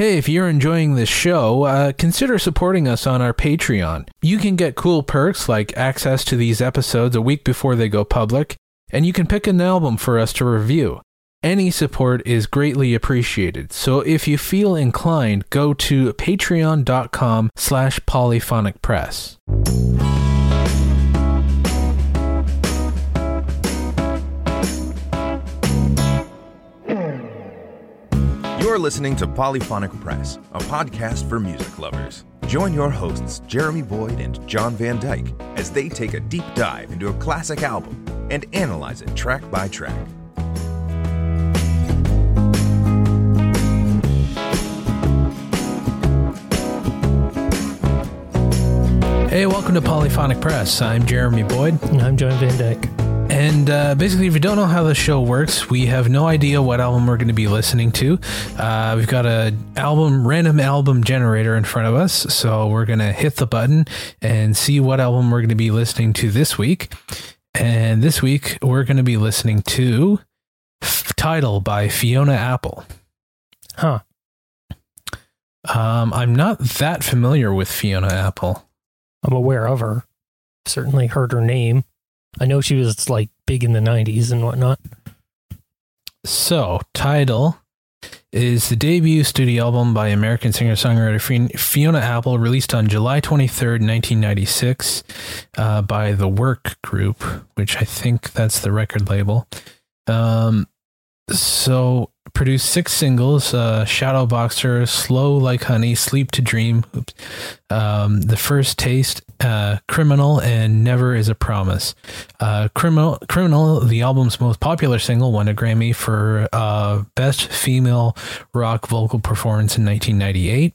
Hey, if you're enjoying this show, consider supporting us on our Patreon. You can get cool perks like access to these episodes a week before they go public, and you can pick an album for us to review. Any support is greatly appreciated, so if you feel inclined, go to patreon.com/polyphonicpress. You're listening to Polyphonic Press, a podcast for music lovers. Join your hosts, Jeremy Boyd and John Van Dyke, as they take a deep dive into a classic album and analyze it track by track. Hey, welcome to Polyphonic Press. I'm Jeremy Boyd. And I'm John Van Dyke. And basically, if you don't know how the show works, we have no idea what album we're going to be listening to. We've got a random album generator in front of us, so we're going to hit the button and see what album we're going to be listening to this week. And this week, we're going to be listening to Tidal by Fiona Apple. Huh. I'm not that familiar with Fiona Apple. I'm aware of her. Certainly heard her name. I know she was like big in the 90s and whatnot. So, Tidal is the debut studio album by American singer-songwriter Fiona Apple, released on July 23rd, 1996 by The Work Group, which I think that's the record label. So, produced 6 singles, Shadow Boxer, Slow Like Honey, Sleep to Dream, The First Taste, Criminal, and Never Is a Promise. Criminal, the album's most popular single, won a Grammy for Best Female Rock Vocal Performance in 1998.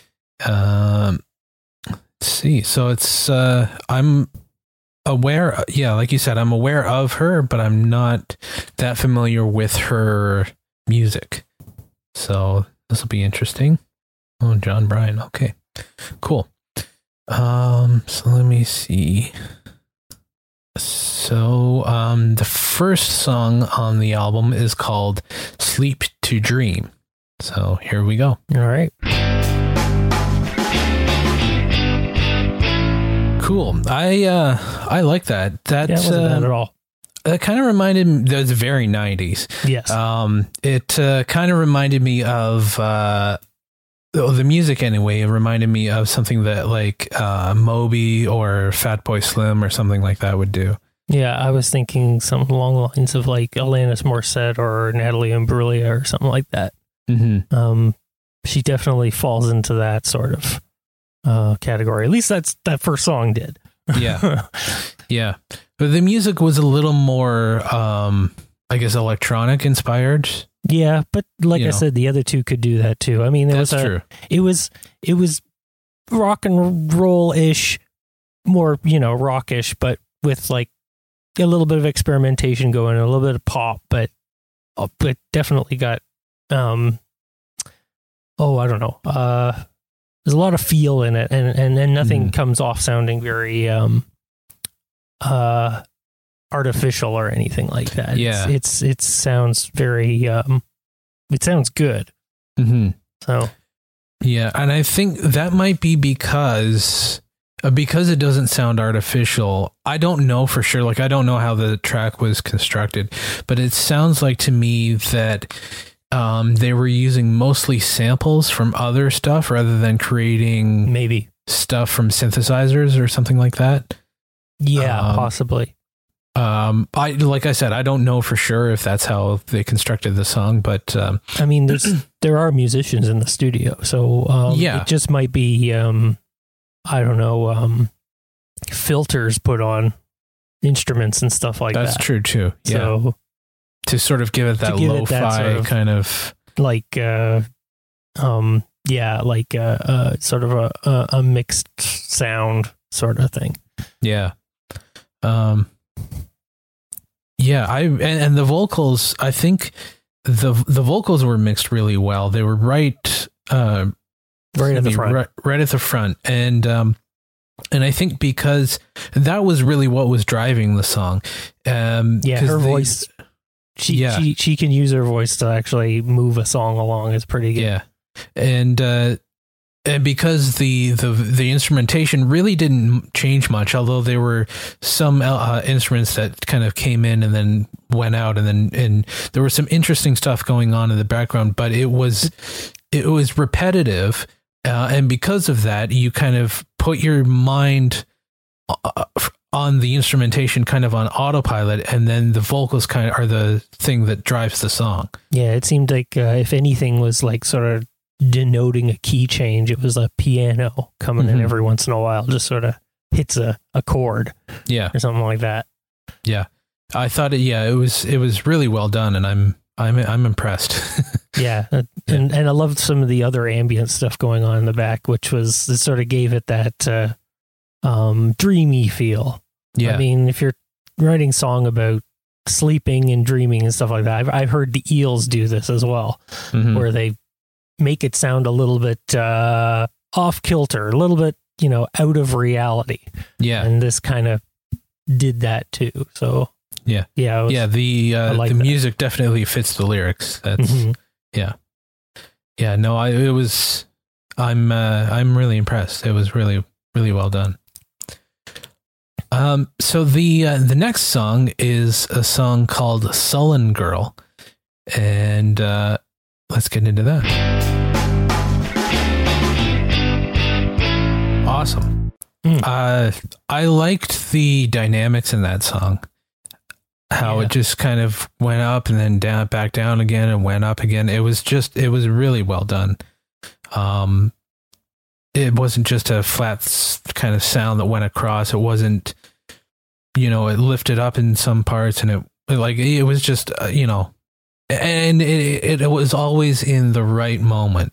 Let's see. So it's, I'm aware, like you said, I'm aware of her, but I'm not that familiar with her music. So this will be interesting. Oh, John Bryan. Okay, cool. So let me see. So, the first song on the album is called Sleep to Dream. So here we go. All right. Cool. I like that. That wasn't bad at all. It kind of reminded me, that was very 90s. Yes. It kind of reminded me of the music anyway. It reminded me of something that like Moby or Fatboy Slim or something like that would do. Yeah, I was thinking something along the lines of like Alanis Morissette or Natalie Imbruglia or something like that. Mm-hmm. She definitely falls into that sort of category. At least that first song did. Yeah. Yeah. But the music was a little more, I guess, electronic inspired. Yeah, but like I said, the other two could do that too. I mean, that's true. It was rock and roll-ish, more, rockish, but with like a little bit of experimentation going, a little bit of pop, but definitely got, I don't know. There's a lot of feel in it, and nothing comes off sounding very artificial or anything like that. Yeah, it sounds very it sounds good. Mm-hmm. So yeah, and I think that might be because it doesn't sound artificial. I don't know for sure. Like, I don't know how the track was constructed, but it sounds like to me that they were using mostly samples from other stuff rather than creating maybe stuff from synthesizers or something like that. Yeah, possibly. Like I said, I don't know for sure if that's how they constructed the song, but I mean, there are musicians in the studio, so it just might be I don't know, filters put on instruments and stuff like that. That's true too. Yeah. So, to sort of give it that lo-fi sort of, kind of like sort of a mixed sound sort of thing. Yeah. And the vocals, I think the vocals were mixed really well. They were right at the front. Right at the front. And I think because that was really what was driving the song. Her voice, she can use her voice to actually move a song along. It's pretty good. Yeah. And because the instrumentation really didn't change much, although there were some instruments that kind of came in and then went out, and there was some interesting stuff going on in the background, but it was repetitive, and because of that, you kind of put your mind on the instrumentation kind of on autopilot, and then the vocals kind of are the thing that drives the song. Yeah, it seemed like if anything was like sort of denoting a key change, it was a piano coming in every once in a while, just sort of hits a chord, or something like that. Yeah, I thought it was really well done, and I'm impressed. And I loved some of the other ambient stuff going on in the back, which was, it sort of gave it that dreamy feel. I mean, if you're writing song about sleeping and dreaming and stuff like that, I've heard the Eels do this as well, where they make it sound a little bit off kilter, a little bit, out of reality. Yeah. And this kind of did that too. So the music definitely fits the lyrics. That's I'm really impressed. It was really, really well done. So the next song is a song called Sullen Girl, and let's get into that. Awesome. I liked the dynamics in that song. How it just kind of went up and then down, back down again, and went up again. It was really well done. It wasn't just a flat kind of sound that went across. It wasn't, it lifted up in some parts, and it was just, and it was always in the right moment.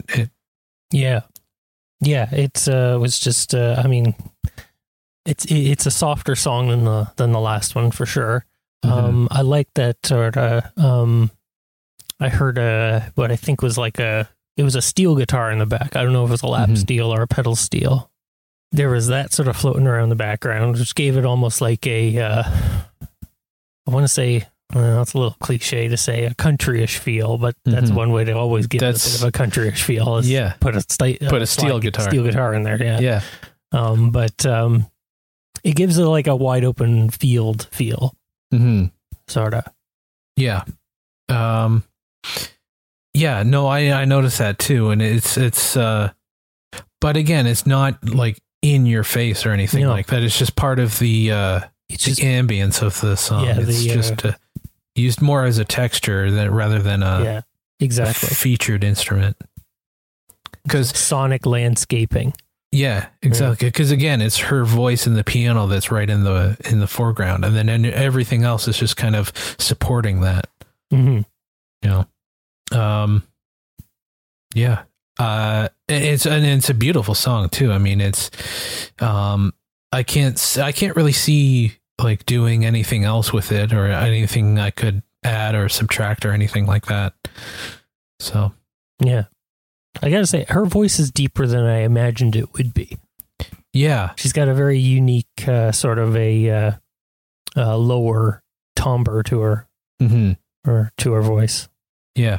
It was just, I mean, it's a softer song than the last one for sure. I like that sort of, I heard what I think was it was a steel guitar in the back. I don't know if it was a lap steel or a pedal steel. There was that sort of floating around the background, which gave it almost like I want to say, well, it's a little cliche to say a countryish feel, but that's one way to always give it a bit of a countryish feel. Is put a steel guitar in there. Yeah. But it gives it like a wide open field feel. Sort of. Yeah. No, I noticed that too. And it's but again, it's not like in your face or anything like that. It's just part of the ambience of the song. Yeah, it's just used more as a texture rather than a featured instrument. Because sonic landscaping. Yeah, exactly. Because again, it's her voice and the piano that's right in the foreground, and then everything else is just kind of supporting that. It's a beautiful song too. I mean, it's I can't really see like doing anything else with it or anything I could add or subtract or anything like that. So yeah. I gotta say, her voice is deeper than I imagined it would be. Yeah. She's got a very unique sort of a lower timbre to her, or to her voice. Yeah.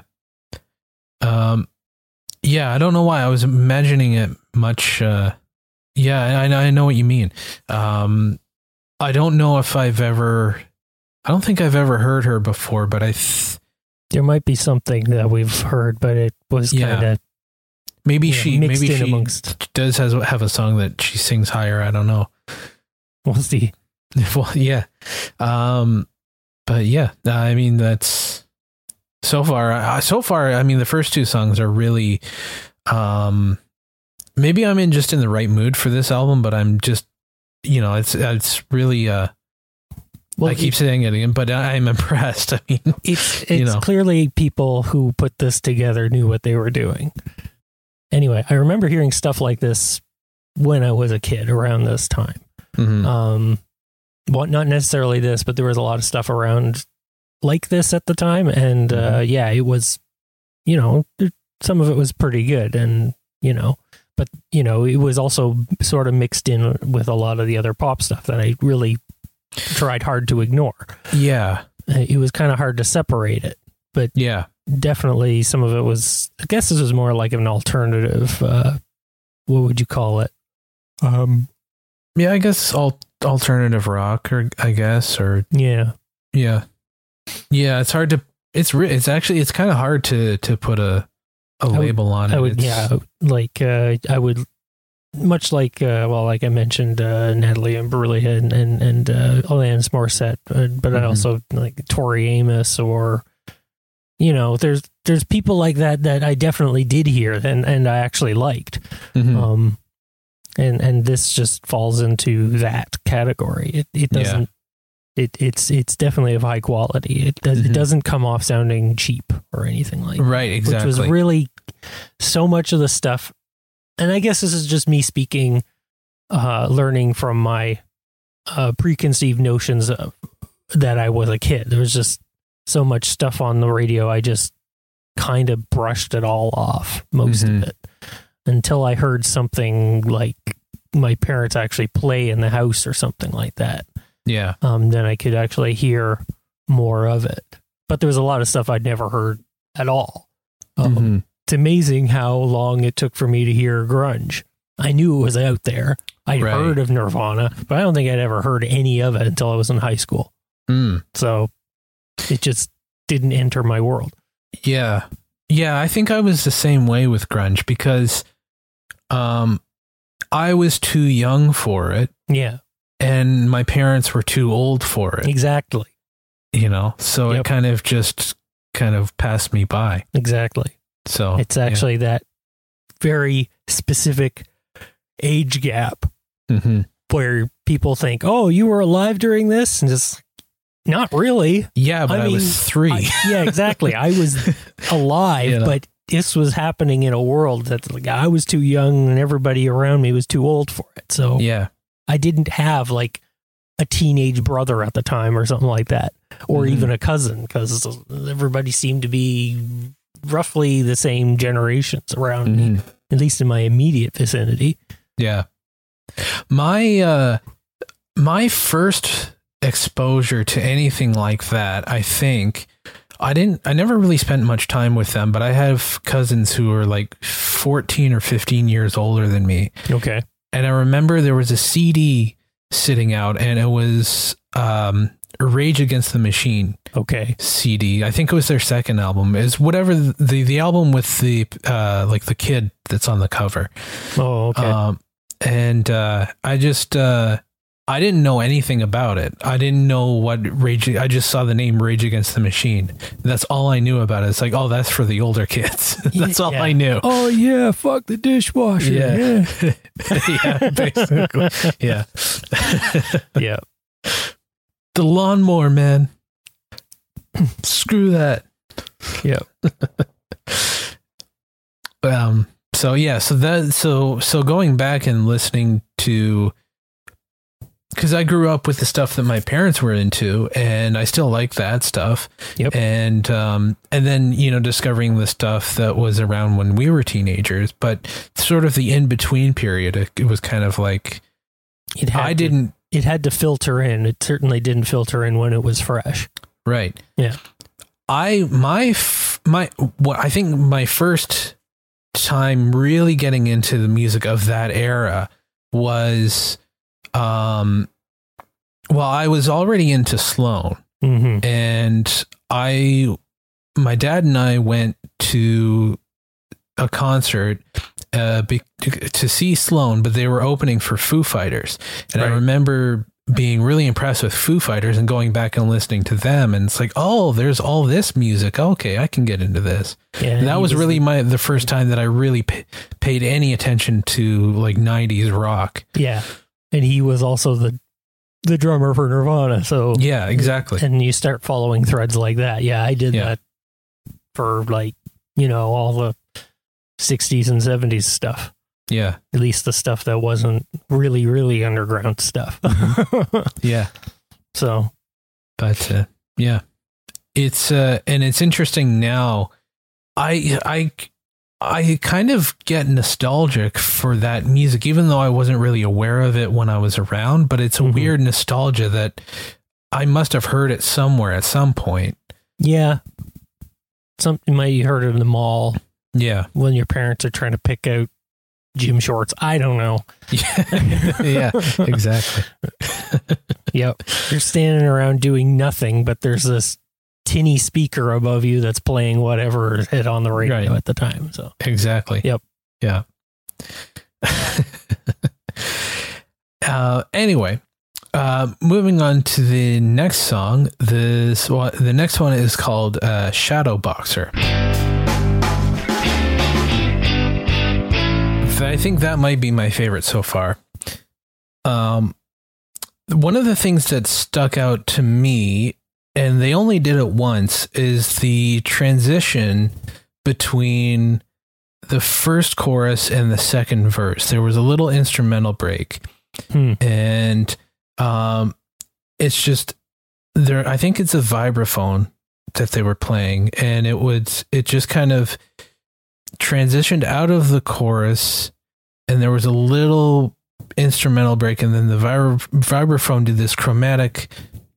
I don't know why I was imagining it much. I know what you mean. I don't know if I don't think I've ever heard her before, but there might be something that we've heard, but it was kind of, maybe she does have a song that she sings higher. I don't know. We'll see. Well, yeah. But yeah, I mean, that's so far, I mean, the first two songs are really, maybe I'm just in the right mood for this album, but I'm just, it's really, I keep saying it again, but I'm impressed. I mean, it's clearly people who put this together knew what they were doing. Anyway, I remember hearing stuff like this when I was a kid around this time. Well, not necessarily this, but there was a lot of stuff around like this at the time. And it was, some of it was pretty good. And, but, it was also sort of mixed in with a lot of the other pop stuff that I really tried hard to ignore. Yeah. It was kind of hard to separate it. but Yeah. definitely some of it was, I guess this was more like an alternative, what would you call it? Yeah, I guess alternative rock, or I guess, or Yeah. yeah. It's hard to, it's kind of hard to put a label on it. I would, I would, much like, like I mentioned, Natalie Imbruglia and Alanis Morissette, but I also like Tori Amos, or, there's people like that I definitely did hear and I actually liked. Mm-hmm. And this just falls into that category. It doesn't, it's definitely of high quality. It doesn't come off sounding cheap or anything like that. Right, exactly. Which was really so much of the stuff. And I guess this is just me speaking, learning from my preconceived notions that I was a kid. There was just so much stuff on the radio. I just kind of brushed it all off, most of it, until I heard something like my parents actually play in the house or something like that. Yeah. Then I could actually hear more of it. But there was a lot of stuff I'd never heard at all. It's amazing how long it took for me to hear grunge. I knew it was out there. I'd heard of Nirvana, but I don't think I'd ever heard any of it until I was in high school. So it just didn't enter my world. Yeah. Yeah, I think I was the same way with grunge because I was too young for it. Yeah. And my parents were too old for it. Exactly. So it kind of passed me by. Exactly. So it's actually that very specific age gap where people think, oh, you were alive during this? And just not really. Yeah, but I was 3. Yeah, exactly. I was alive, but this was happening in a world that like I was too young and everybody around me was too old for it. So yeah, I didn't have like a teenage brother at the time or something like that, or even a cousin, because everybody seemed to be roughly the same generations around me, at least in my immediate vicinity. Yeah. My first exposure to anything like that, I think I never really spent much time with them, but I have cousins who are like 14 or 15 years older than me. Okay. And I remember there was a CD sitting out, and it was Rage Against the Machine. Okay. CD. I think it was their second album. Is whatever the album with the like the kid that's on the cover. Oh, okay. And I just I didn't know anything about it. I didn't know what Rage. I just saw the name Rage Against the Machine. That's all I knew about it. It's like, oh, that's for the older kids. That's all I knew. Oh yeah, fuck the dishwasher. Yeah, yeah, basically. Yeah, yeah. The lawnmower man. Screw that. Yeah. So yeah. So going back and listening to. Because I grew up with the stuff that my parents were into, and I still like that stuff. Yep. And then, discovering the stuff that was around when we were teenagers, but sort of the in-between period, it was kind of like, it had to filter in. It certainly didn't filter in when it was fresh. Right. Yeah. I think my first time really getting into the music of that era was, I was already into Sloan, and my dad and I went to a concert to see Sloan, but they were opening for Foo Fighters. And I remember being really impressed with Foo Fighters and going back and listening to them. And it's like, oh, there's all this music. Okay, I can get into this. Yeah, and that was really the first time that I really paid any attention to like 90s rock. Yeah. And he was also the drummer for Nirvana. So yeah, exactly. And you start following threads like that. Yeah, I did that for all the 60s and 70s stuff. Yeah. At least the stuff that wasn't really, really underground stuff. Yeah. So. But yeah. It's and it's interesting now. I kind of get nostalgic for that music, even though I wasn't really aware of it when I was around, but it's a weird nostalgia that I must have heard it somewhere at some point. Yeah. something you might have heard in the mall Yeah. when your parents are trying to pick out gym shorts. I don't know. Yeah, exactly. Yep. You're standing around doing nothing, but there's this tinny speaker above you that's playing whatever hit on the radio at the time. So Exactly. Yep. Yeah. Anyway, moving on to the next song. The next one is called Shadow Boxer. I think that might be my favorite so far. One of the things that stuck out to me, and they only did it once, is the transition between the first chorus and the second verse. There was a little instrumental break, and it's just there. I think it's a vibraphone that they were playing, and it just kind of transitioned out of the chorus, and there was a little instrumental break, and then the vibraphone did this chromatic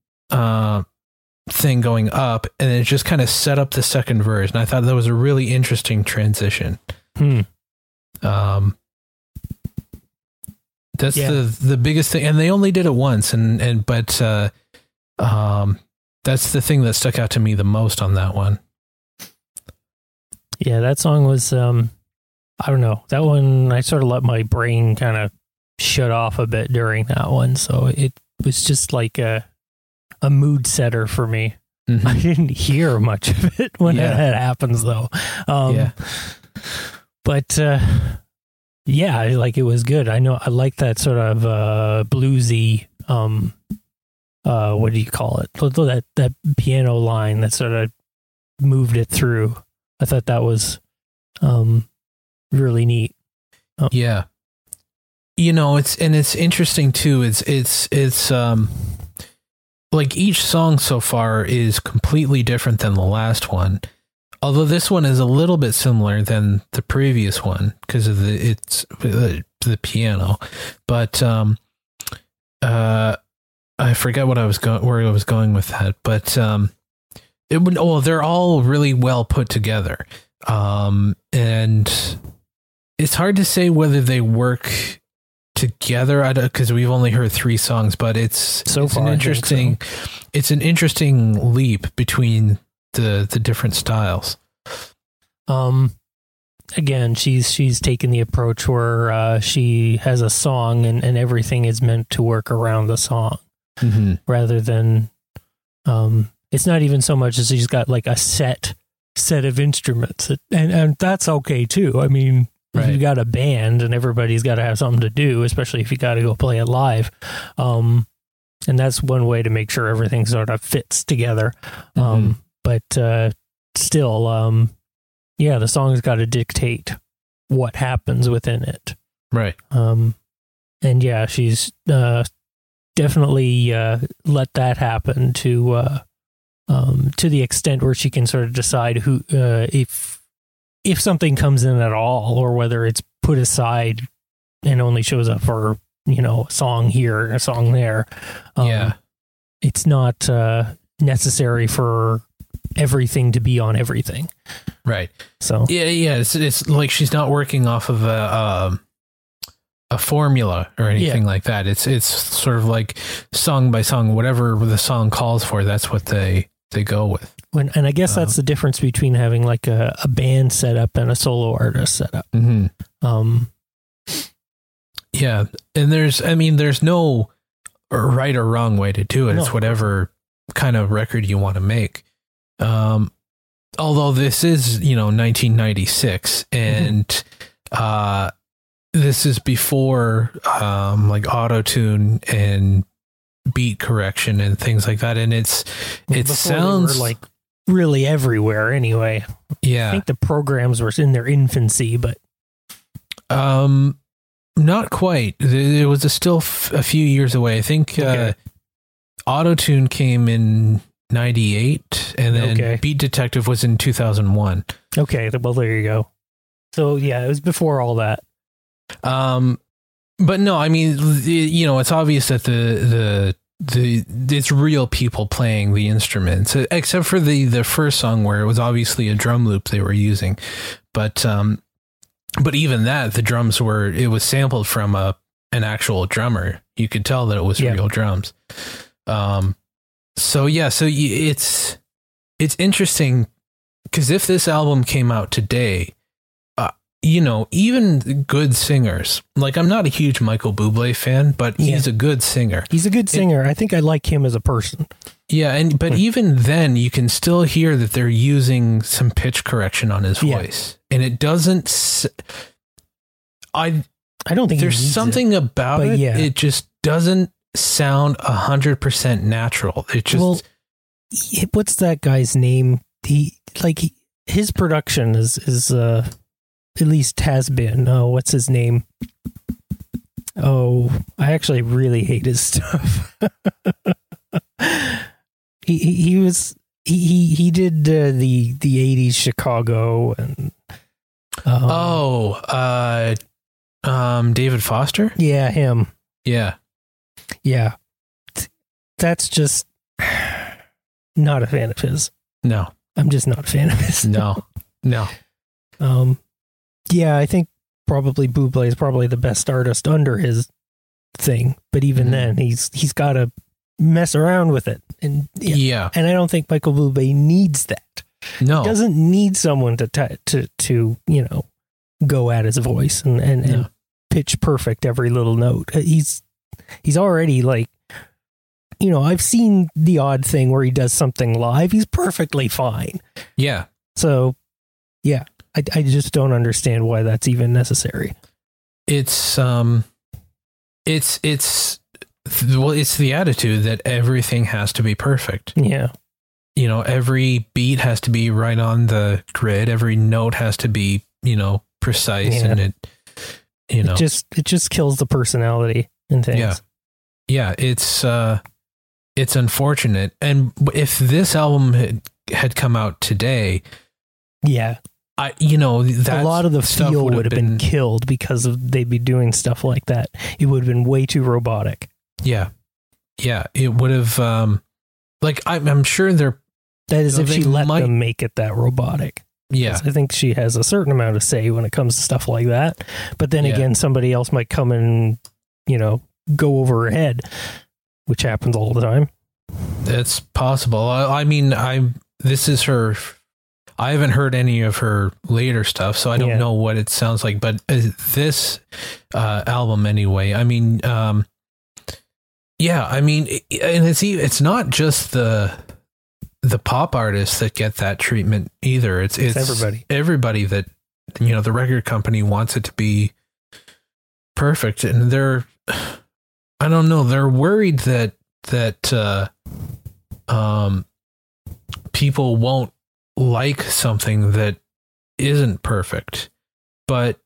thing going up, and it just kind of set up the second verse, and I thought that was a really interesting transition. That's the biggest thing, and they only did it once, but that's the thing that stuck out to me the most on that one. Yeah, that song was, I don't know. That one, I sort of let my brain kind of shut off a bit during that one. So it was just like a mood setter for me. Mm-hmm. I didn't hear much of it when that happens, though. But, yeah, like it was good. I know I like that sort of bluesy, what do you call it? That piano line that sort of moved it through. I thought that was really neat. Yeah. It's interesting too. It's like each song so far is completely different than the last one. Although this one is a little bit similar than the previous one because of the piano. But I forget where I was going with that. But they're all really well put together. And it's hard to say whether they work together because we've only heard 3 songs, but it's an interesting leap between the different styles. Again, she's taken the approach where she has a song and everything is meant to work around the song, rather than it's not even so much as she's got like a set of instruments, and that's okay too. I mean, if you've got a band and everybody's got to have something to do, especially if you got to go play it live, and that's one way to make sure everything sort of fits together. But still, the song's got to dictate what happens within it, right? And yeah, she's definitely let that happen to the extent where she can sort of decide who if something comes in at all, or whether it's put aside and only shows up for a song here, a song there. It's not necessary for everything to be on everything, right? So it's like she's not working off of a formula or anything like that. It's sort of like song by song, whatever the song calls for, that's what they go with. And I guess that's the difference between having like a band setup and a solo artist setup. Yeah, and there's no right or wrong way to do it. No. It's whatever kind of record you want to make. Although this is 1996, and this is before like auto-tune and beat correction and things like that, and it sounds like really everywhere anyway. I think the programs were in their infancy, but not quite. It was still a few years away. I think auto-tune came in 98, and then Beat Detective was in 2001. Okay, well there you go. So yeah, it was before all that. But no, I mean, it's obvious that the it's real people playing the instruments, except for the first song where it was obviously a drum loop they were using. But even that, the drums it was sampled from an actual drummer. You could tell that it was real drums. So it's interesting because if this album came out today, even good singers, like I'm not a huge Michael Bublé fan, but he's a good singer. He's a good singer. I think I like him as a person. Yeah. But even then you can still hear that they're using some pitch correction on his voice, and it doesn't, I don't think there's something about it. Yeah. It just doesn't sound 100% natural. It just, what's that guy's name? His production is at least has been. Oh, what's his name? Oh, I actually really hate his stuff. he did the 80s Chicago and David Foster? Yeah, him. Yeah. Yeah. That's just not a fan of his. No. I'm just not a fan of his. No. Yeah, I think probably Bublé is probably the best artist under his thing, but even then he's got to mess around with it. And and I don't think Michael Bublé needs that. No. He doesn't need someone to go at his voice and pitch perfect every little note. He's already I've seen the odd thing where he does something live. He's perfectly fine. Yeah. So, yeah, I just don't understand why that's even necessary. It's the attitude that everything has to be perfect. Yeah. Every beat has to be right on the grid. Every note has to be, precise, and it just kills the personality in things. Yeah. It's unfortunate. And if this album had come out today, a lot of the feel would have been killed because they'd be doing stuff like that. It would have been way too robotic. Yeah. It would have, I'm sure that is if she let them make it that robotic. Yeah. I think she has a certain amount of say when it comes to stuff like that. But then again, somebody else might come and, go over her head, which happens all the time. It's possible. I haven't heard any of her later stuff, so I don't know what it sounds like, but this album anyway, and it's not just the pop artists that get that treatment either. It's everybody that, the record company wants it to be perfect, and they're worried that people won't like something that isn't perfect, but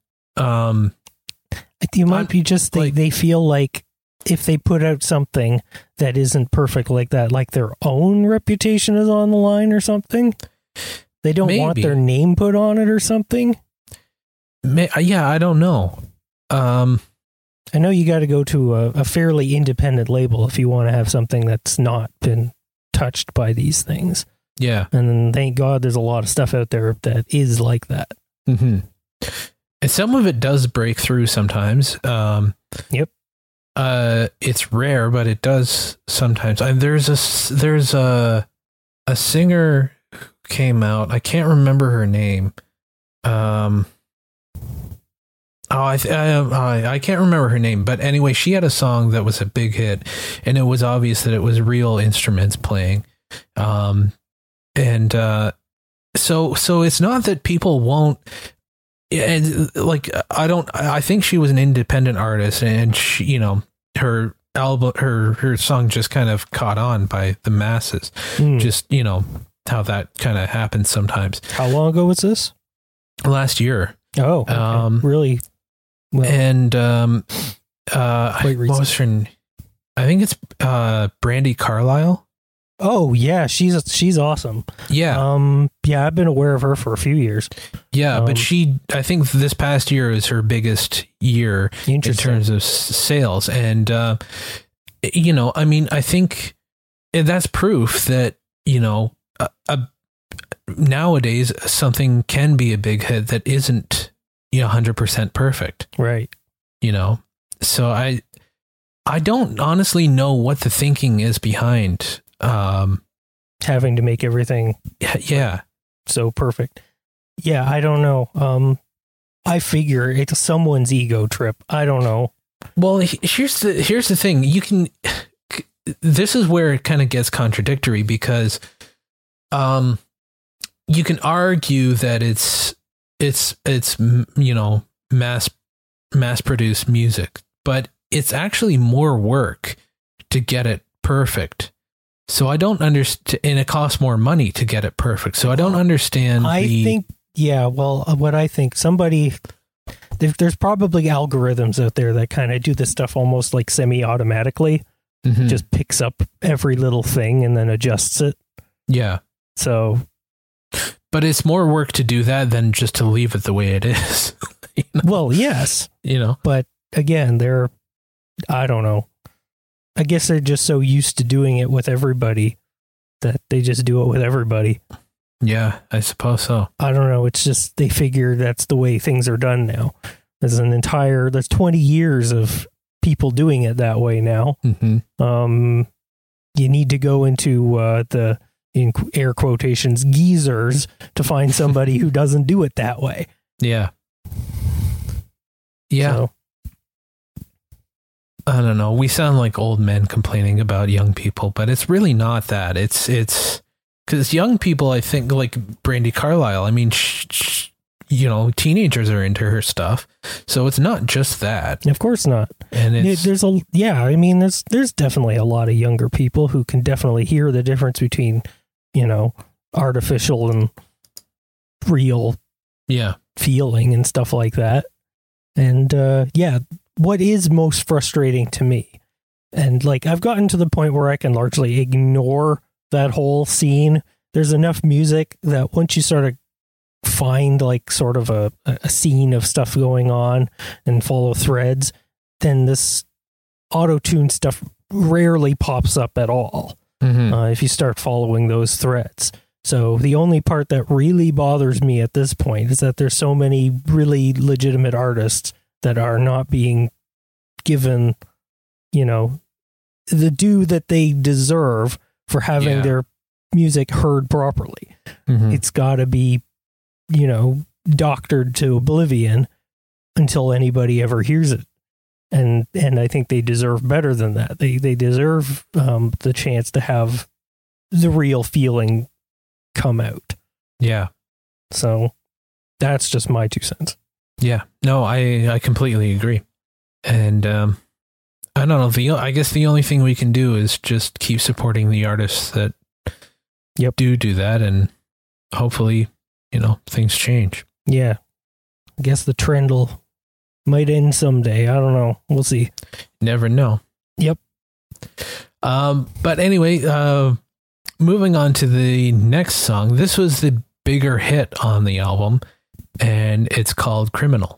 you might be just they feel like if they put out something that isn't perfect like that, like their own reputation is on the line or something, they don't want their name put on it or something. I don't know. I know you got to go to a fairly independent label if you want to have something that's not been touched by these things. Yeah. And then thank God there's a lot of stuff out there that is like that. Mm-hmm. And some of it does break through sometimes. Yep. It's rare, but it does sometimes. There's a singer who came out. I can't remember her name. I can't remember her name, but anyway, she had a song that was a big hit, and it was obvious that it was real instruments playing. So it's not that people won't, and I think she was an independent artist, and she, her album, her song just kind of caught on by the masses. Just, how that kind of happens sometimes. How long ago was this? Last year. Oh, okay. Really? Well, and what was her name? I think it's Brandi Carlile. Oh yeah, she's awesome. Yeah. I've been aware of her for a few years. Yeah, but I think this past year is her biggest year in terms of sales, and you know, I mean, I think that's proof that, you know, nowadays something can be a big hit that isn't, you know, 100% perfect. Right. You know, so I don't honestly know what the thinking is behind having to make everything so perfect. Yeah, I don't know. I figure it's someone's ego trip. I don't know. Well, here's the thing. This is where it kind of gets contradictory because you can argue that it's you know, mass produced music, but it's actually more work to get it perfect. So I don't understand, and it costs more money to get it perfect. So I don't understand. What I think, there's probably algorithms out there that kind of do this stuff almost like semi-automatically, just picks up every little thing and then adjusts it. Yeah. So, but it's more work to do that than just to leave it the way it is. You know? Well, yes, you know, but again, I don't know. I guess they're just so used to doing it with everybody that they just do it with everybody. Yeah, I suppose so. I don't know. It's just they figure that's the way things are done now. There's 20 years of people doing it that way now. You need to go into the, in air quotations, geezers to find somebody who doesn't do it that way. Yeah. Yeah. So, I don't know. We sound like old men complaining about young people, but it's really not that. It's because young people, I think, like Brandi Carlile, I mean, you know, teenagers are into her stuff, so it's not just that. Of course not. And there's definitely a lot of younger people who can definitely hear the difference between, you know, artificial and real, feeling and stuff like that. And what is most frustrating to me, and like I've gotten to the point where I can largely ignore that whole scene. There's enough music that once you sort of find like sort of a scene of stuff going on and follow threads, then this auto-tune stuff rarely pops up at all if you start following those threads. So the only part that really bothers me at this point is that there's so many really legitimate artists that are not being given, you know, the due that they deserve for having their music heard properly. It's got to be, you know, doctored to oblivion until anybody ever hears it. And I think they deserve better than that. They deserve the chance to have the real feeling come out. Yeah. So that's just my 2 cents. Yeah. No, I completely agree. And I don't know. I guess the only thing we can do is just keep supporting the artists that do that, and hopefully, you know, things change. Yeah. I guess the trend might end someday. I don't know. We'll see. Never know. Yep. But anyway, moving on to the next song. This was the bigger hit on the album, and it's called Criminal.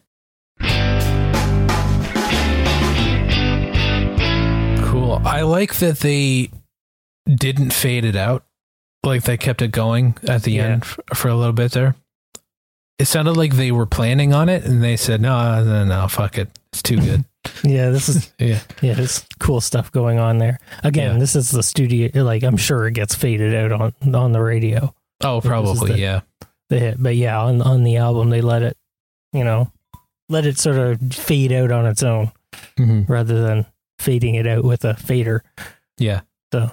Cool. I like that they didn't fade it out. Like they kept it going at the end for a little bit there. It sounded like they were planning on it and they said, no, fuck it. It's too good. This is, there's cool stuff going on there. Again, this is the studio. Like, I'm sure it gets faded out on the radio. Oh, probably. The hit. But on the album, they let it, you know, sort of fade out on its own rather than fading it out with a fader. Yeah. So,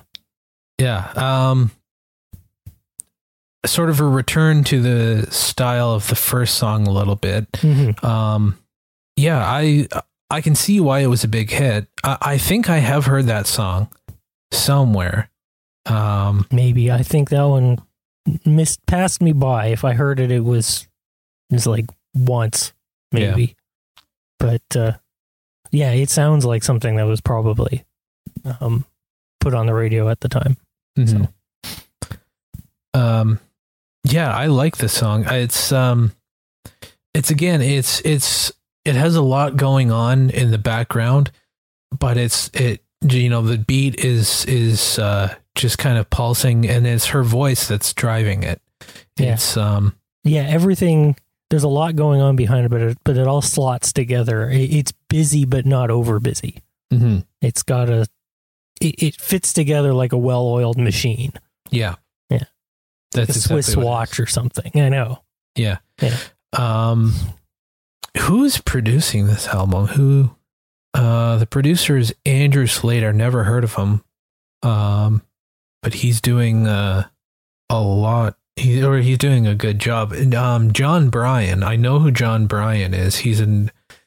sort of a return to the style of the first song a little bit. I can see why it was a big hit. I think I have heard that song somewhere. Maybe. I think that one passed me by. If I heard it, it was like once, maybe. Yeah. But it sounds like something that was probably put on the radio at the time. So. I like this song. It has a lot going on in the background, but it the beat is just kind of pulsing, and it's her voice that's driving it. Yeah. It's everything. There's a lot going on behind it, but it all slots together. It's busy, but not over busy. Mm-hmm. It's got it fits together like a well-oiled machine. Yeah. Yeah. That's like a Swiss watch or something. I know. Yeah. Yeah. Who's producing this album? The producer is Andrew Slater. Never heard of him. But he's doing a lot. He's doing a good job. And John Bryan. I know who John Bryan is. He's an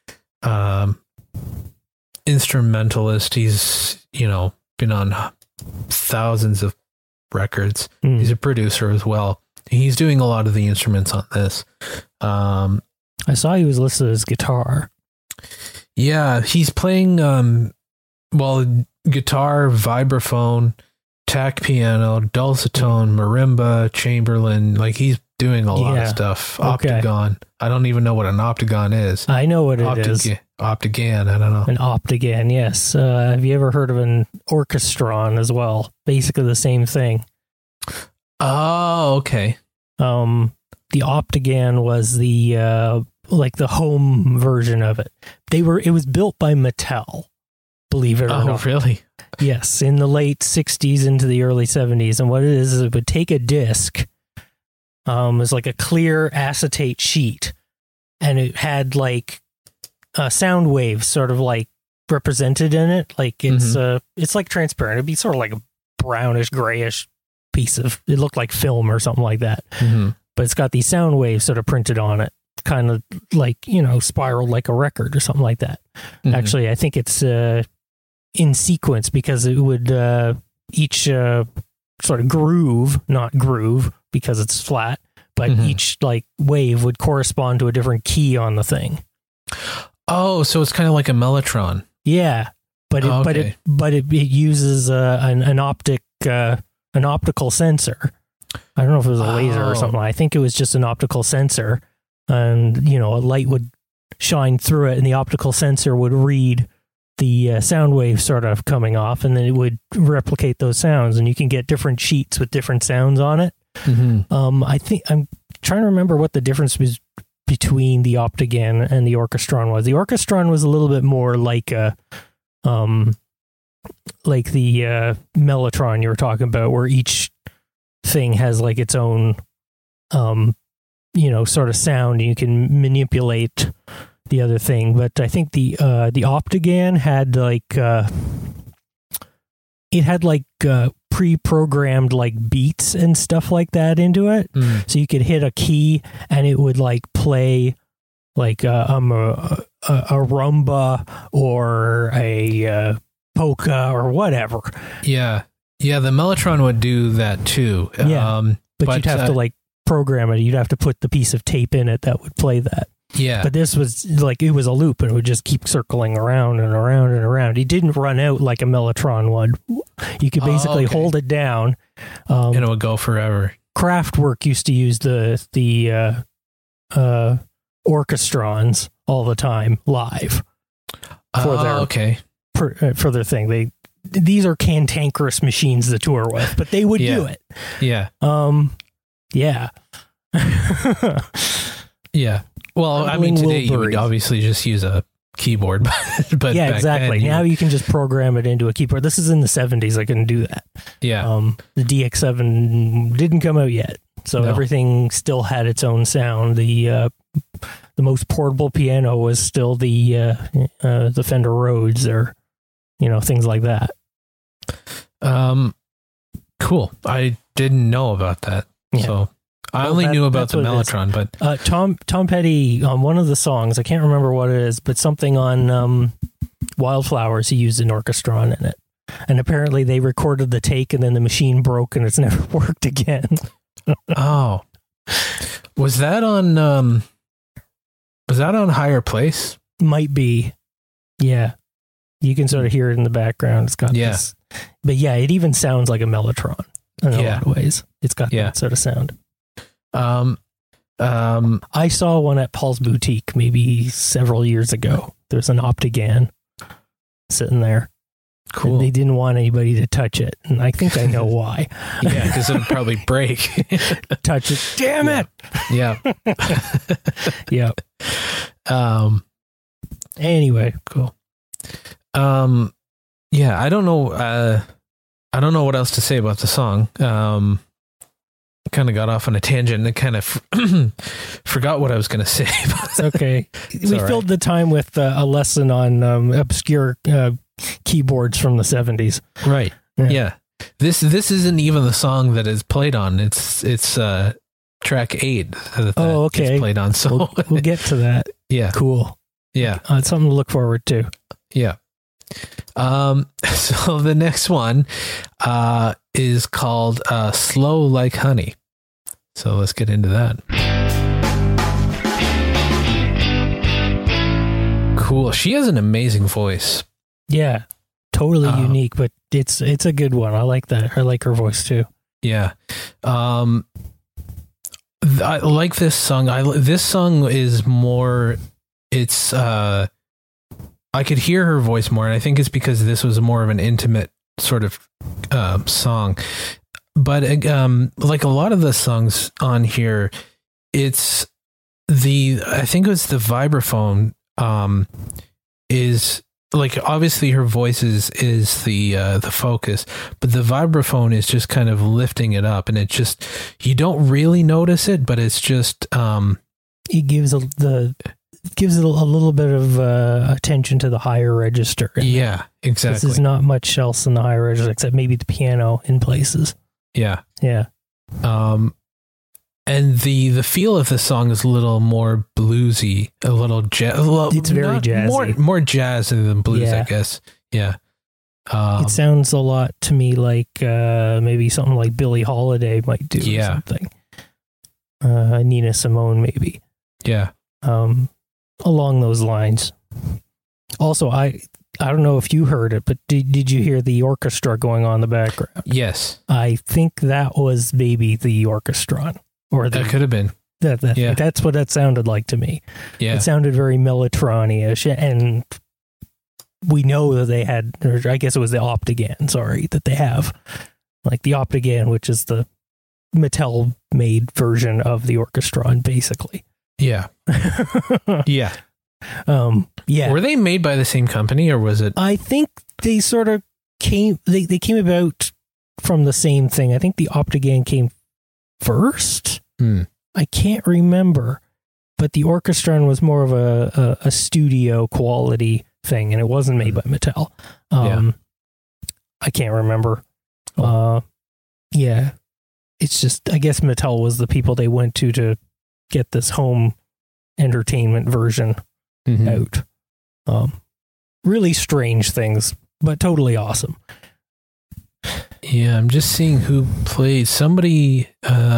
instrumentalist. He's been on thousands of records. He's a producer as well. He's doing a lot of the instruments on this. I saw he was listed as guitar. Yeah, he's playing guitar, vibraphone, tack piano, dulcetone, marimba, chamberlin. Like, he's doing a lot of stuff. Optigon. I don't even know what an optigon is. I know what it is. Optigan. I don't know. An optigan, yes. Have you ever heard of an orchestron as well? Basically the same thing. Oh, okay. The optigan was the the home version of it. It was built by Mattel, believe it or not. Oh, really? Yes, in the late 60s into the early 70s. And what it is it would take a disc, it's like a clear acetate sheet, and it had like sound waves sort of like represented in it. Like it's like transparent. It'd be sort of like a brownish, grayish piece of, it looked like film or something like that. Mm-hmm. But it's got these sound waves sort of printed on it, kind of like, spiraled like a record or something like that. Mm-hmm. Actually, I think it's in sequence, because it would each sort of groove, not groove because it's flat, but each like wave would correspond to a different key on the thing. Oh, so it's kind of like a mellotron. Yeah, but it uses an optical sensor. I don't know if it was a laser or something. I think it was just an optical sensor, and a light would shine through it, and the optical sensor would read the sound wave sort of coming off, and then it would replicate those sounds, and you can get different sheets with different sounds on it. Mm-hmm. I think I'm trying to remember what the difference was between the optigan and the orchestron was. The orchestron was a little bit more like the mellotron you were talking about, where each thing has like its own sort of sound, and you can manipulate the other thing. But I think the optigan had pre-programmed like beats and stuff like that into it. So you could hit a key and it would like play like a rumba or a polka or whatever. Yeah, the mellotron would do that too. Yeah, but you'd have to like program it. You'd have to put the piece of tape in it that would play that. Yeah. But this was like, it was a loop, and it would just keep circling around and around and around. It didn't run out like a mellotron would. You could basically hold it down. And it would go forever. Kraftwerk used to use the orchestrons all the time live for their thing. These are cantankerous machines to tour with, but they would do it. Yeah. Yeah. Yeah. Well, I mean, today you would obviously just use a keyboard, but yeah, exactly. Now you can just program it into a keyboard. This is in the 70s. I couldn't do that. Yeah. The DX7 didn't come out yet, so everything still had its own sound. The most portable piano was still the Fender Rhodes, or things like that. Cool. I didn't know about that. Yeah. So I only knew about the mellotron, but Tom Petty on one of the songs, I can't remember what it is, but something on Wildflowers, he used an orchestron in it, and apparently they recorded the take, and then the machine broke, and it's never worked again. Oh, was that on Higher Place? Might be, yeah. You can sort of hear it in the background. It's got this, but yeah, it even sounds like a mellotron in a lot of ways. It's got that sort of sound. I saw one at Paul's Boutique maybe several years ago. There's an optigan sitting there. Cool. And they didn't want anybody to touch it. And I think I know why. Yeah, because it'd probably break. Touch it. Damn it. Yeah. Yeah. Anyway. Cool. Yeah, I don't know what else to say about the song. Kind of got off on a tangent and kind of forgot what I was going to say. It's okay. We all filled the time with a lesson on obscure keyboards from the 70s. Right. Yeah. This isn't even the song that is played on. It's track 8 that okay. is played on. So we'll get to that. Yeah. Cool. Yeah. It's something to look forward to. Yeah. So the next one is called Slow Like Honey. So let's get into that. Cool. She has an amazing voice. Yeah. Totally unique, but it's a good one. I like that. I like her voice too. Yeah. I like this song. This song is more, it's, I could hear her voice more, and I think it's because this was more of an intimate sort of song. But like a lot of the songs on here, it's I think it was the vibraphone is like, obviously her voice is the focus, but the vibraphone is just kind of lifting it up, and it just, you don't really notice it, but it's just it gives it a little bit of attention to the higher register. Yeah, exactly. This is not much else in the higher register except maybe the piano in places. Yeah. Yeah. And the feel of the song is a little more bluesy, a little jazz. It's very jazzy. More jazz than blues, Yeah. I guess. Yeah. It sounds a lot to me like maybe something like Billie Holiday might do or something. Nina Simone maybe. Yeah. Along those lines. Also, I don't know if you heard it, but did you hear the orchestra going on in the background? Yes. I think that was maybe the orchestra. Or That could have been. That's what that sounded like to me. Yeah. It sounded very Mellotron-ish, and we know that they had, or I guess it was the Optigan, that they have. Like the Optigan, which is the Mattel-made version of the orchestra, basically. Yeah. Yeah. Yeah. Were they made by the same company, or was it? I think they sort of came, they came about from the same thing. I think the Optigan came first. I can't remember, but the Orchestron was more of a studio quality thing, and it wasn't made by Mattel. I can't remember. Yeah. It's just, I guess Mattel was the people they went to get this home entertainment version out. Really strange things, but totally awesome. Yeah, I'm just seeing who played. Somebody,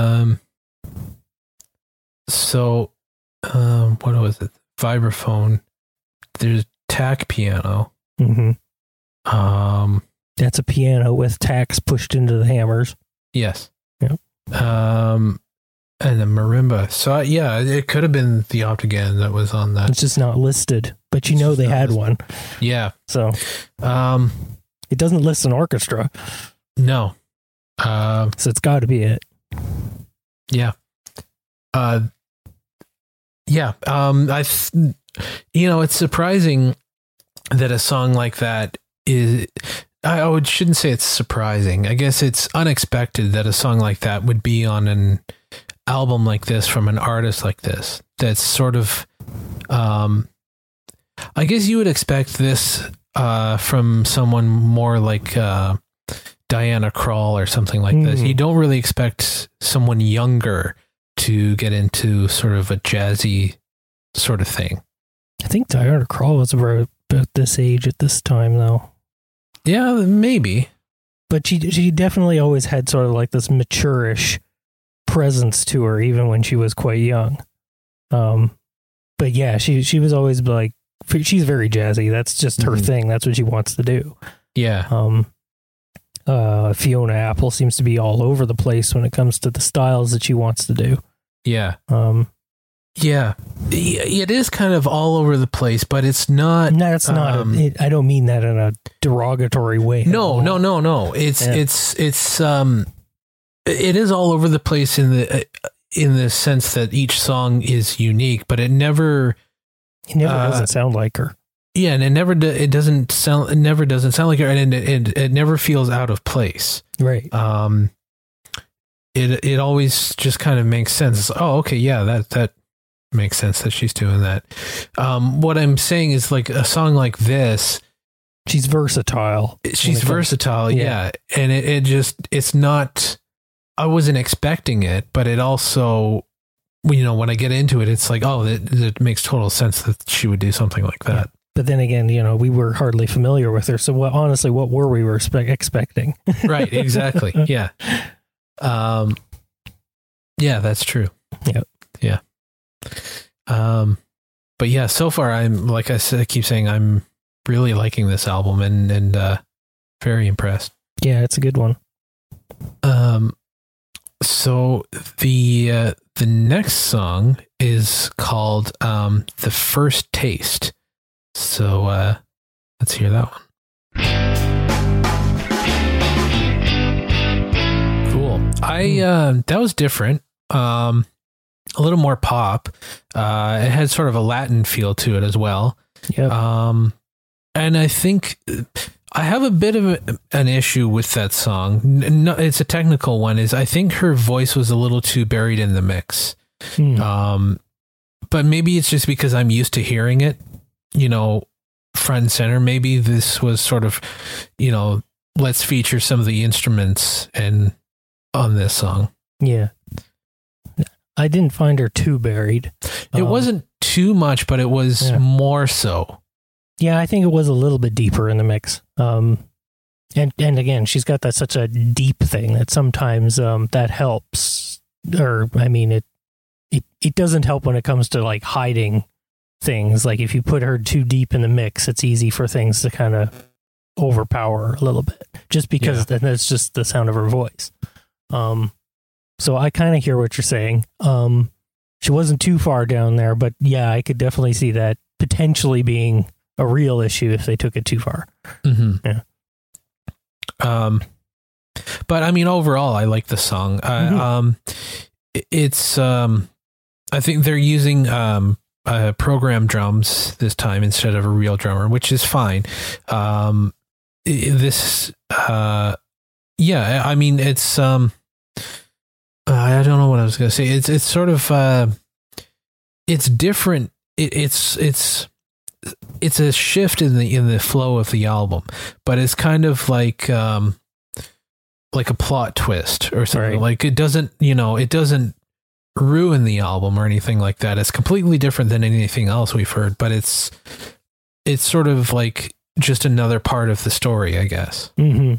what was it? Vibraphone. There's tack piano. That's a piano with tacks pushed into the hammers. Yes. Yep. And the marimba. So yeah, it could have been the Optigan that was on that. It's just not listed, but they had one. Yeah. So, it doesn't list an orchestra. No. So it's got to be it. Yeah. Yeah. It's surprising that a song like that is, I shouldn't say it's surprising. I guess it's unexpected that a song like that would be on an album like this from an artist like this. That's sort of, I guess you would expect this from someone more like Diana Krall or something like this. You don't really expect someone younger to get into sort of a jazzy sort of thing. I think Diana Krall was about this age at this time, though. Yeah, maybe. But she definitely always had sort of like this mature-ish presence to her, even when she was quite young. But yeah, she was always like, she's very jazzy. That's just her thing. That's what she wants to do. Yeah. Fiona Apple seems to be all over the place when it comes to the styles that she wants to do. Yeah. Yeah, it is kind of all over the place, but it's not. No, it's not. I don't mean that in a derogatory way. No. It is all over the place in the sense that each song is unique, but it never doesn't sound like her. Yeah, and it never doesn't sound like her, and it never feels out of place. Right. It always just kind of makes sense. It's, oh, okay, yeah, that makes sense that she's doing that. What I'm saying is, like, a song like this, she's versatile. She's versatile, yeah. And it's not, I wasn't expecting it, but it also, when I get into it, it's like, oh, it makes total sense that she would do something like that. Yeah. But then again, we were hardly familiar with her. So honestly, what were we expecting? Right, exactly. Yeah. Yeah, that's true. Yep. Yeah. But yeah, so far I'm, like I said, I keep saying I'm really liking this album and very impressed. Yeah, it's a good one. So the next song is called The First Taste. So let's hear that one. Cool. That was different. A little more pop. It had sort of a Latin feel to it as well. Yep. And I think I have a bit of an issue with that song. No, it's a technical one. I think her voice was a little too buried in the mix. But maybe it's just because I'm used to hearing it, front and center. Maybe this was sort of, let's feature some of the instruments on this song. Yeah. I didn't find her too buried. It wasn't too much, but it was more so. Yeah, I think it was a little bit deeper in the mix. And again, she's got such a deep thing that sometimes that helps. Or, I mean, it doesn't help when it comes to like hiding things. Like if you put her too deep in the mix, it's easy for things to kind of overpower her a little bit, just because that's just the sound of her voice. So I kind of hear what you're saying. She wasn't too far down there, but yeah, I could definitely see that potentially being a real issue if they took it too far. Mm-hmm. Yeah. But I mean, overall, I like the song. It's, I think they're using, program drums this time instead of a real drummer, which is fine. I mean, it's, I don't know what I was going to say. It's sort of, it's different. It's a shift in the flow of the album, but it's kind of like a plot twist or something. Right. Like it doesn't ruin the album or anything like that. It's completely different than anything else we've heard, but it's sort of like just another part of the story, I guess. Mm-hmm.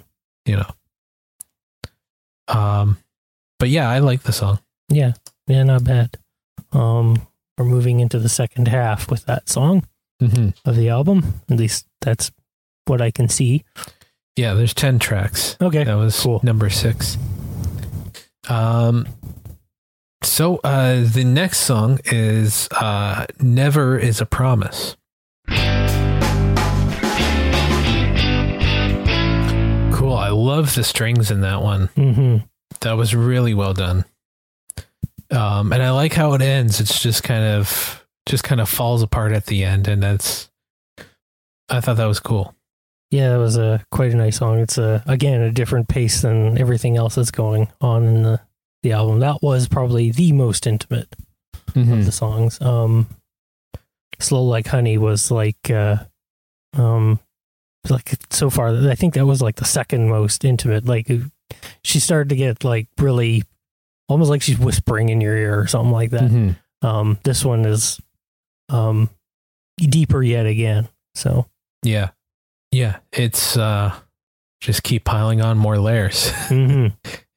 But yeah, I like the song. Yeah, not bad. We're moving into the second half with that song of the album. At least that's what I can see. Yeah, there's 10 tracks. Okay, that was cool. Number 6. So the next song is Never Is a Promise. Cool. I love the strings in that one. Mm-hmm. That was really well done. And I like how it ends. It's just kind of falls apart at the end. And I thought that was cool. Yeah, that was quite a nice song. It's again, a different pace than everything else that's going on in the album. That was probably the most intimate of the songs. Slow Like Honey was like so far, I think that was like the second most intimate. Like she started to get like really almost like she's whispering in your ear or something like that. Mm-hmm. This one is deeper yet again. So yeah, it's just keep piling on more layers. Mm-hmm.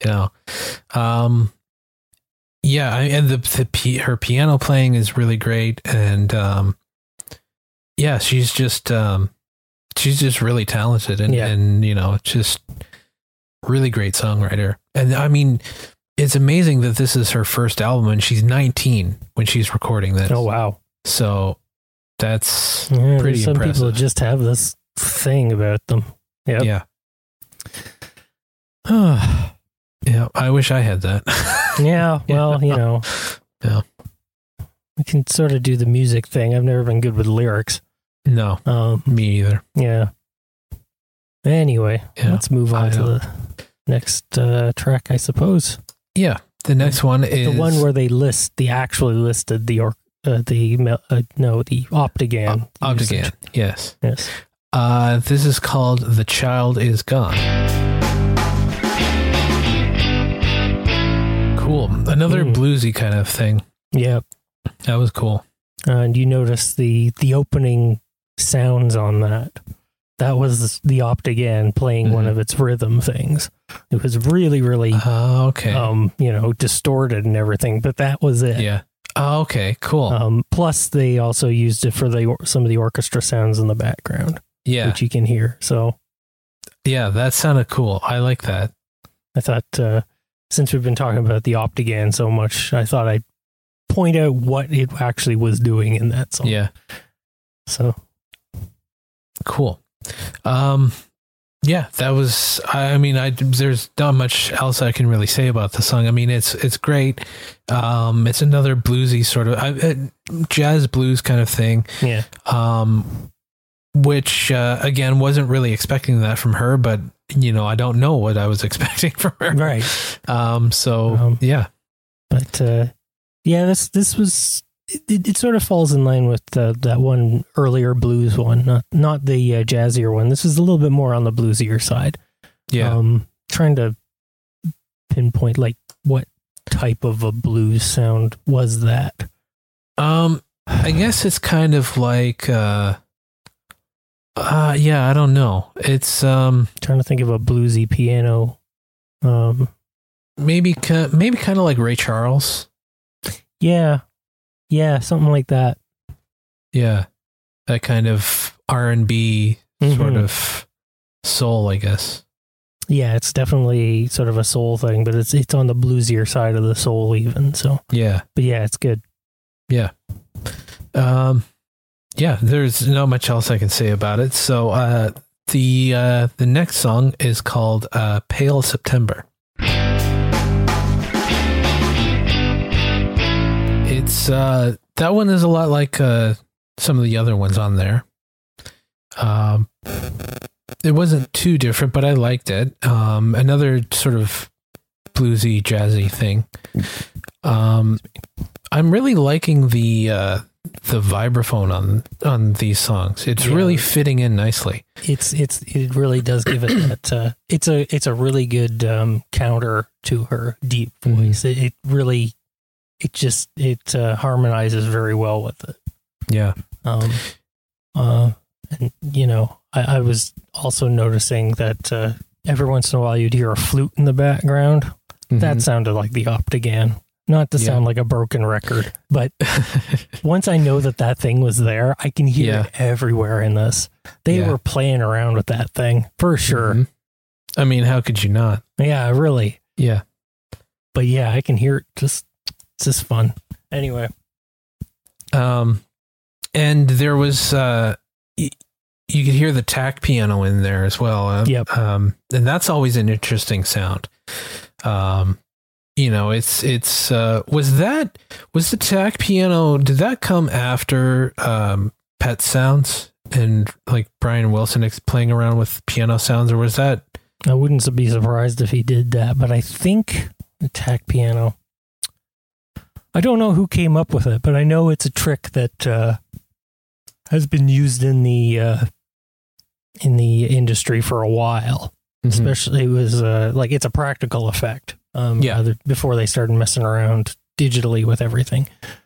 And her piano playing is really great, and she's just really talented and just really great songwriter. And I mean, it's amazing that this is her first album and she's 19 when she's recording this. Oh, wow. So that's Yeah, pretty some impressive. people just have this thing about them. Yep. Yeah. Yeah, I wish I had that. Yeah, well, you know. Yeah. I can sort of do the music thing. I've never been good with lyrics. No, me either. Yeah. Anyway, Yeah, let's move on to the next track, I suppose. Yeah, the next one is The one where they actually listed the Optigan. Optigan. usage. Yes. Yes. This is called "The Child Is Gone." Cool. Another bluesy kind of thing. Yep. That was cool. And you notice the opening sounds on that. That was the Optigan playing one of its rhythm things. It was really, really, Okay. distorted and everything, but that was it. Yeah. Okay. Cool. Plus, they also used it for some of the orchestra sounds in the background, Yeah. which you can hear. So Yeah, that sounded cool. I like that. I thought, since we've been talking about the Optigan so much, I thought I'd point out what it actually was doing in that song. Yeah. So Cool. Yeah, that was, there's not much else I can really say about the song. I mean, it's great. It's another bluesy sort of jazz blues kind of thing. yeah, Which, again, wasn't really expecting that from her, but I don't know what I was expecting from her. right. Yeah. But yeah, this was it sort of falls in line with that one earlier blues one, not the jazzier one. This is a little bit more on the bluesier side. Yeah. Trying to pinpoint like what type of a blues sound was that. I guess it's kind of like, yeah, I don't know. It's, Trying to think of a bluesy piano. maybe kind of like Ray Charles. Yeah, something like that. Yeah. That kind of R&B sort of soul, I guess. Yeah, it's definitely sort of a soul thing, but it's on the bluesier side of the soul even. So, Yeah. but yeah, it's good. Yeah. Yeah, there's not much else I can say about it. So, the next song is called Pale September. It's that one is a lot like some of the other ones on there. It wasn't too different, but I liked it. Another sort of bluesy, jazzy thing. I'm really liking the vibraphone on these songs. It's really fitting in nicely. It really does give it that. It's a really good counter to her deep voice. It really harmonizes very well with it. Yeah. And I was also noticing that every once in a while you'd hear a flute in the background. That sounded like the Optigan. Not to sound like a broken record, but once I know that thing was there, I can hear it everywhere in this. They were playing around with that thing for sure. I mean, how could you not? Yeah, really. Yeah. But yeah, I can hear it. It's just fun. Anyway. And there was, you could hear the tack piano in there as well. Yep. And that's always an interesting sound. Was the tack piano, did that come after Pet Sounds and like Brian Wilson playing around with piano sounds, or was that? I wouldn't be surprised if he did that, but I think the tack piano, I don't know who came up with it, but I know it's a trick that has been used in the industry for a while. Especially it was it's a practical effect. Before they started messing around digitally with everything.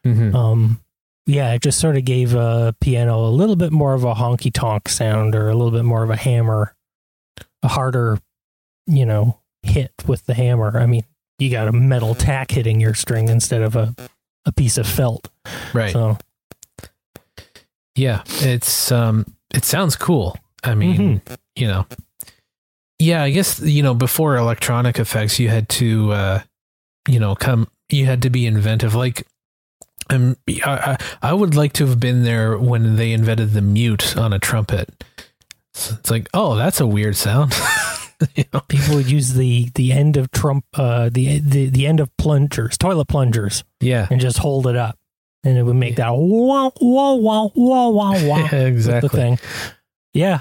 It just sort of gave a piano a little bit more of a honky tonk sound, or a little bit more of a hammer, a harder, hit with the hammer. I mean, you got a metal tack hitting your string instead of a piece of felt. Right. So, yeah, it's it sounds cool. I mean, yeah, I guess, before electronic effects, you had to you had to be inventive. Like, I would like to have been there when they invented the mute on a trumpet. So it's like, oh, that's a weird sound. People would use the end of the end of plungers, toilet plungers, and just hold it up, and it would make that wah wah wah wah wah wah. Exactly. The thing. Yeah.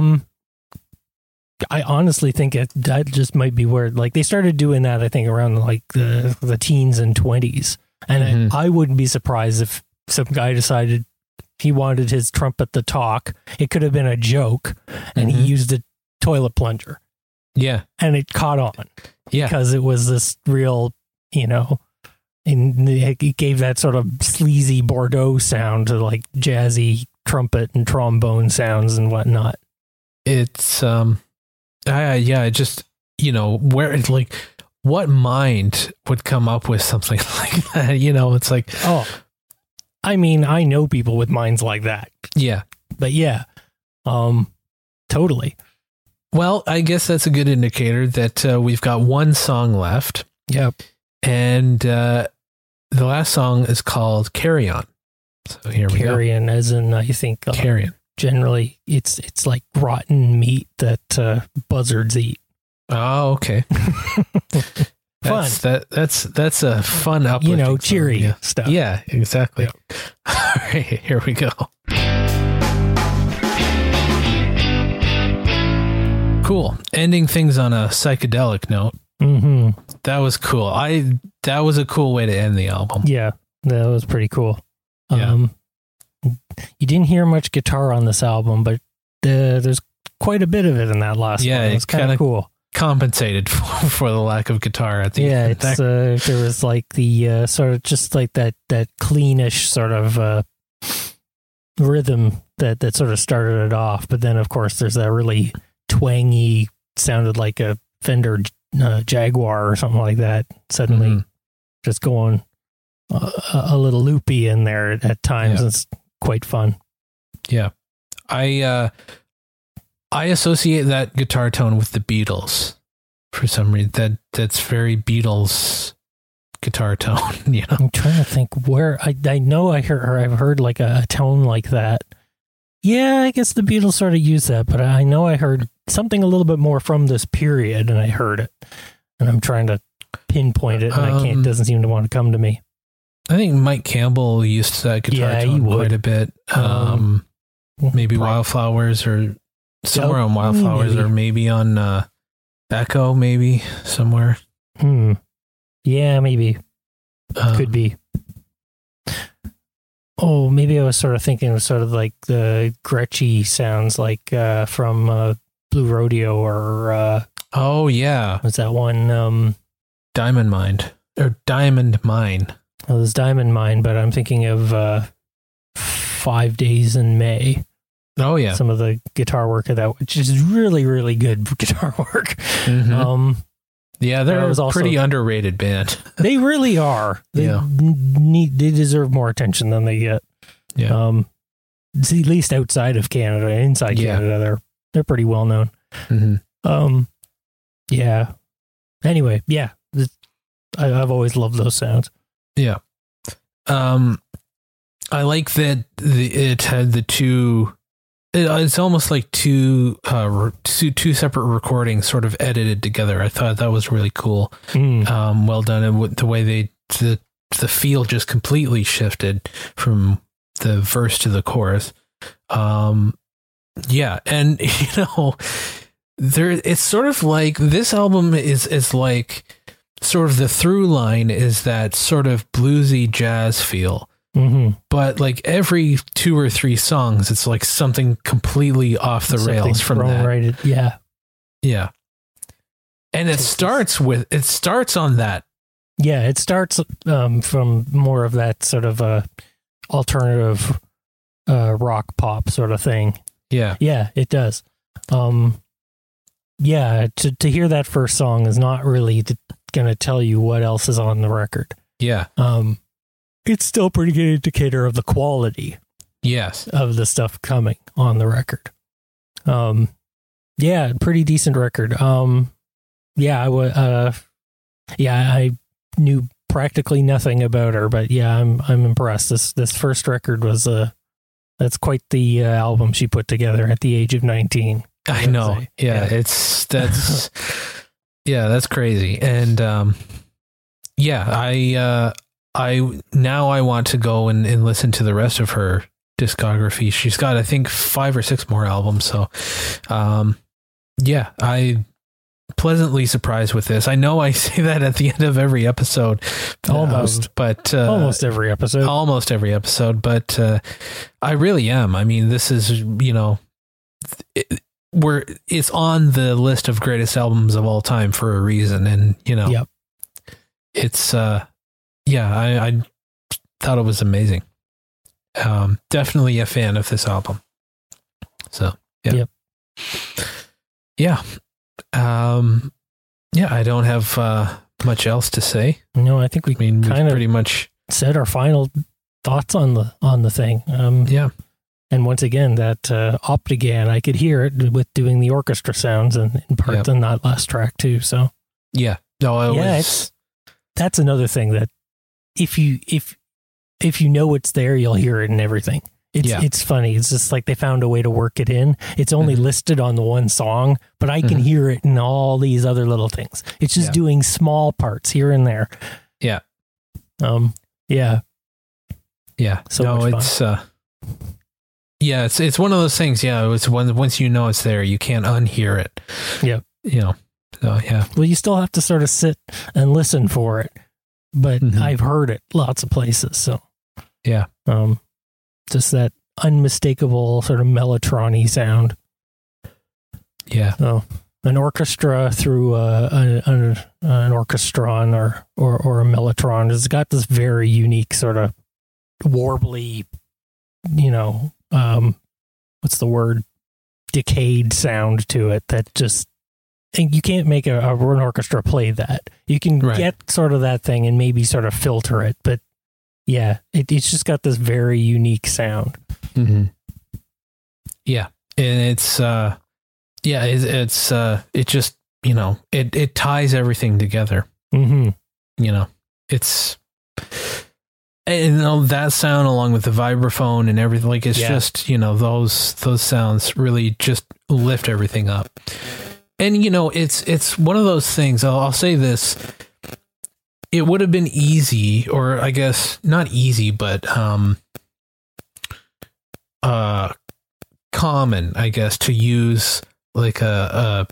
I honestly think that just might be where, like, they started doing that, I think, around like the teens and 20s. And I wouldn't be surprised if some guy decided he wanted his trumpet to talk. It could have been a joke, and he used a toilet plunger. Yeah. And it caught on. Yeah. Because it was this real, and it gave that sort of sleazy Bordeaux sound to like jazzy trumpet and trombone sounds and whatnot. It's, just, where it's like, what mind would come up with something like that? It's like, oh, I mean, I know people with minds like that. Yeah. But yeah, totally. Well, I guess that's a good indicator that we've got one song left. Yep. And the last song is called Carry On. So here we go. Carrion, as in, I think, carrion. Generally, it's like rotten meat that buzzards eat. Oh, okay. Fun. That's a fun uplifting cheery song. stuff. Yeah, exactly. Yep. All right, here we go. Cool. Ending things on a psychedelic note. Mm-hmm. That was cool. That was a cool way to end the album. Yeah, that was pretty cool. Yeah. You didn't hear much guitar on this album, but there's quite a bit of it in that last one. It was kind of cool. Compensated for the lack of guitar at the end. Yeah, there was like the sort of just like that cleanish sort of rhythm that sort of started it off, but then of course there's that really twangy, sounded like a Fender Jaguar or something like that. Suddenly, just going a little loopy in there at times. Yeah. It's quite fun. Yeah, I associate that guitar tone with the Beatles for some reason. That's very Beatles guitar tone. I'm trying to think where I know I've heard like a tone like that. Yeah, I guess the Beatles sort of use that, but I know I heard something a little bit more from this period, and I heard it, and I'm trying to pinpoint it, and I can't. It doesn't seem to want to come to me. I think Mike Campbell used that guitar tone quite a bit. Maybe Wildflowers or somewhere on Wildflowers, or maybe on Echo, maybe somewhere. Yeah, maybe. Could be. Oh, maybe I was sort of thinking of sort of like the Gretschy sounds like from Blue Rodeo or oh yeah, what's that one? Diamond Mine. Oh, there's Diamond Mine, but I'm thinking of 5 Days in May. Oh yeah, some of the guitar work of that, which is really, really good guitar work. Yeah, they're a pretty underrated band. They really are. They they deserve more attention than they get. Yeah. At least outside of Canada, inside Canada, they're pretty well known. Yeah. Anyway, yeah, I've always loved those sounds. Yeah. I like that it had the two. It's almost like two separate recordings sort of edited together. I thought that was really cool. Well done. And the way the feel just completely shifted from the verse to the chorus. Yeah. And it's sort of like this album is like sort of the through line is that sort of bluesy jazz feel. But like every 2 or 3 songs, it's like something completely off the rails from that. Yeah. And it starts on that. Yeah, it starts from more of that sort of alternative rock pop sort of thing. Yeah. Yeah, it does. Yeah, to hear that first song is not really going to tell you what else is on the record. Yeah. It's still a pretty good indicator of the quality. Yes. Of the stuff coming on the record. Yeah, pretty decent record. I knew practically nothing about her, but yeah, I'm impressed. This first record was that's quite the album she put together at the age of 19. I know. Yeah, that's that's crazy. And I want to go and listen to the rest of her discography. She's got, I think, 5 or 6 more albums. So, I pleasantly surprised with this. I know I say that at the end of every episode, almost every episode, but I really am. I mean, this is, it's on the list of greatest albums of all time for a reason. And, it's, I thought it was amazing. Definitely a fan of this album. So, yeah. I don't have much else to say. No, I think we kind of pretty much said our final thoughts on the thing. And once again, that Optigan, I could hear it with doing the orchestra sounds and in parts on that last track too. So that's another thing that if you know it's there, you'll hear it in everything. It's funny. It's just like they found a way to work it in. It's only listed on the one song, but I can hear it in all these other little things. It's just doing small parts here and there. Yeah. So much fun. It's one of those things. Yeah. It's once you know it's there, you can't unhear it. Yeah. So yeah. Well, you still have to sort of sit and listen for it, but I've heard it lots of places. So yeah. Just that unmistakable sort of Mellotron-y sound. Yeah. So an orchestra through an orchestron or a mellotron has got this very unique sort of warbly, what's the word? Decayed sound to it that just, and you can't make an orchestra play that. You can get sort of that thing and maybe sort of filter it, but yeah, it's just got this very unique sound. Mm-hmm. Yeah, and it's it just it ties everything together. Mm-hmm. It's and that sound along with the vibraphone and everything, like it's just those sounds really just lift everything up. And it's one of those things. I'll say this. It would have been easy, or I guess not easy, but common, I guess, to use like a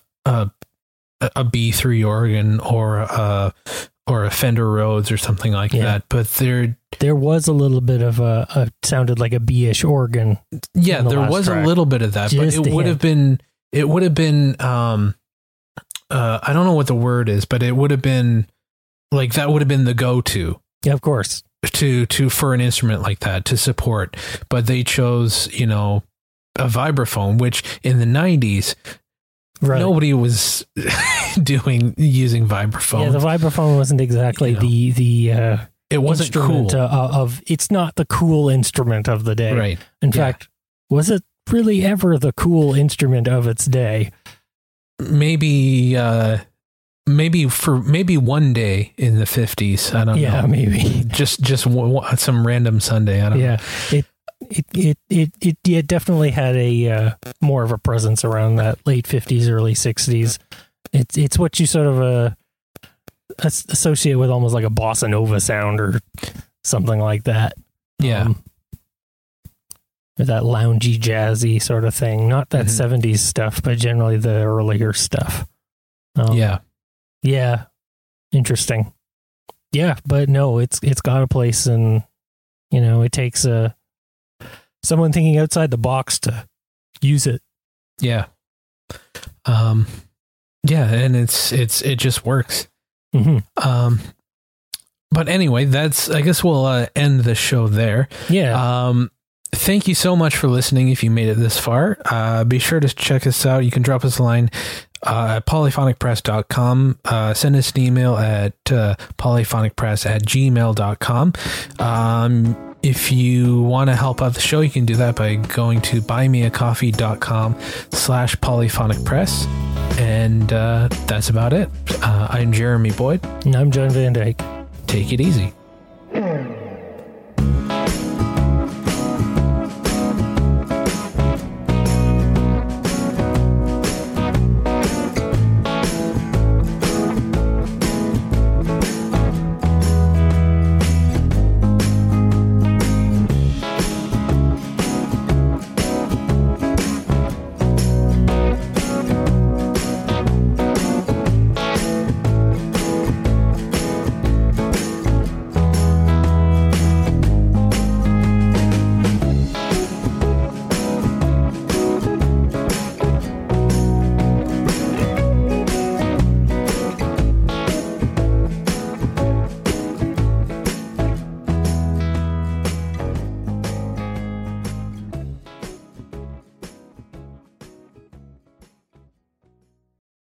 B3 organ or a Fender Rhodes or something like that. But there was a little bit of a sounded like a B-ish organ. Yeah, there was a little bit of that, but it would have been I don't know what the word is, but it would have been like that would have been the go-to. Yeah, of course. To for an instrument like that to support, but they chose a vibraphone, which in the 90s nobody was using vibraphone. Yeah, the vibraphone wasn't exactly the it wasn't cool it's not the cool instrument of the day. Right. In fact, was it really ever the cool instrument of its day? Maybe one day in the 50s. I don't know. Yeah, maybe. Just some random Sunday. I don't know. It definitely had a more of a presence around that late 50s, early 60s. It's what you sort of associate with almost like a bossa nova sound or something like that. Yeah. That loungy, jazzy sort of thing. Not that 70s stuff, but generally the earlier stuff. Yeah. Interesting. Yeah, but no, it's got a place, and it takes someone thinking outside the box to use it. Yeah. And it just works. Mm-hmm. But anyway, I guess we'll end the show there. Yeah. Thank you so much for listening. If you made it this far, be sure to check us out. You can drop us a line at polyphonicpress.com. Send us an email at polyphonicpress@gmail.com. If you want to help out the show, you can do that by going to buymeacoffee.com/polyphonicpress. And that's about it. I'm Jeremy Boyd. And I'm John Van Dyke. take it easy.